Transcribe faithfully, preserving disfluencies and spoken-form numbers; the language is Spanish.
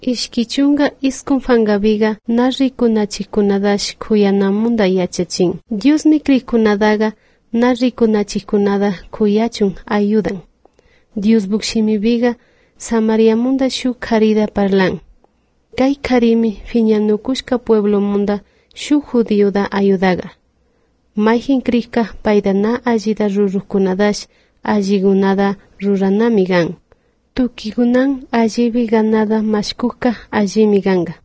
Ishkichunga iskun fangabiga na rikunachikunadash kuyanamunda yachachin. Dios ni krikunadaga na rikunachikunada kuyachun ayudan. Dios bukshimibiga Samariamunda shu karida parlan. Kay karimi fiñanukushka pueblo munda shu judioda ayudaga. Mayhin krika paidana allida rurukunadash alligunada ruranamigan. Tukigunan allibi ganada mashkuka allimi ganga.